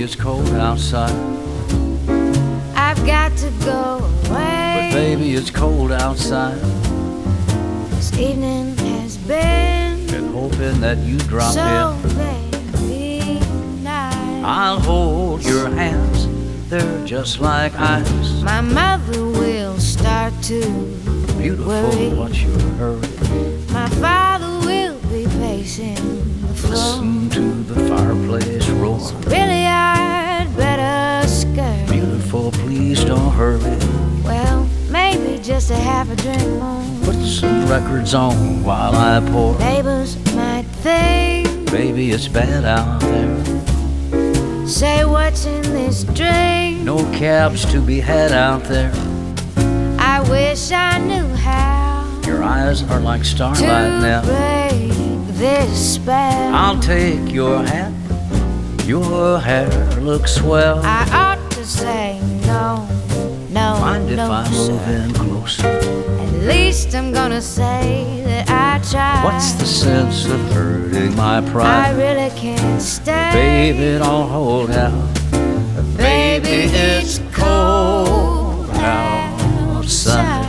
it's cold outside. I've got to go away. But baby, it's cold outside. This evening has been Hoping that you drop so in. very nice. I'll hold your hands, they're just like ice. My mother will start to Beautiful, worry. what's your hurry? My father will be pacing the floor. Listen to the fireplace roar. Really, I'd better scurry. Beautiful, please don't hurry. Well, maybe just a half a drink more. Put some records on while I pour. Neighbors might think, Baby, it's bad out there. say what's in this drink. No cabs to be had out there. I wish I knew how Your eyes are like starlight now. to break this spell. I'll take your hat. Your hair looks swell. I ought to say no, no, Mind if no, I sir. move in closer? At least I'm gonna say that I tried. What's the sense of hurting my I pride? really can't stay. Baby, don't hold out. Baby, it's cold outside.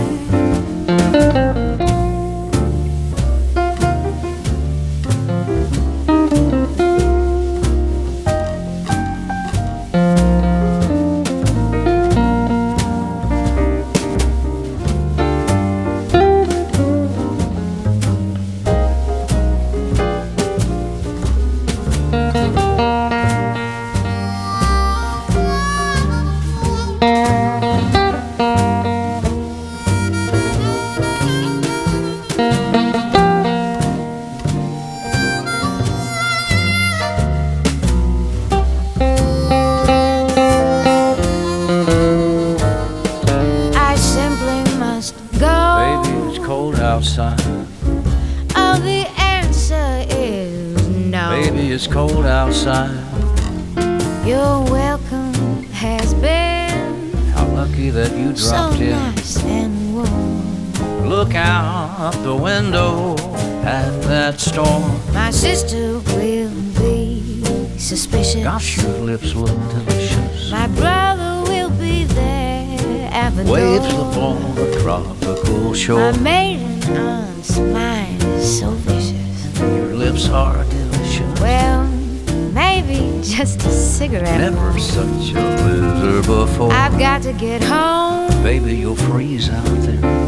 I simply must go. Baby, it's cold outside. Oh, the answer is no. Baby, it's cold outside. Your welcome has been How lucky that you so dropped in. nice and warm. Look out the window at that storm. My sister will be suspicious. Gosh, your lips look delicious. My brother will be there at the Waves door. upon the tropical My shore. maiden aunt's mind is so vicious. Your lips are delicious. Well, maybe just a cigarette. Never such a blizzard before. I've got to get home. Baby, you'll freeze out there.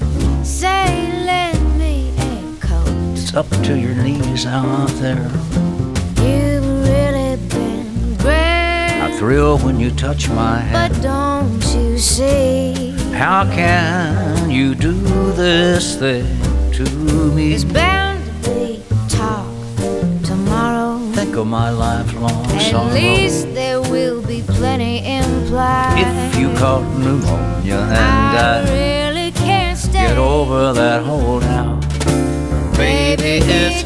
Say, lend me a coat. It's up to your knees out there. You've really been great. I thrill when you touch my But hand. don't you see? How can you do this thing to me? There's bound to be talk tomorrow. Think of my lifelong sorrow. At least there will be plenty implied. If you caught pneumonia and I I really can't stay. get over that holdout, baby, it's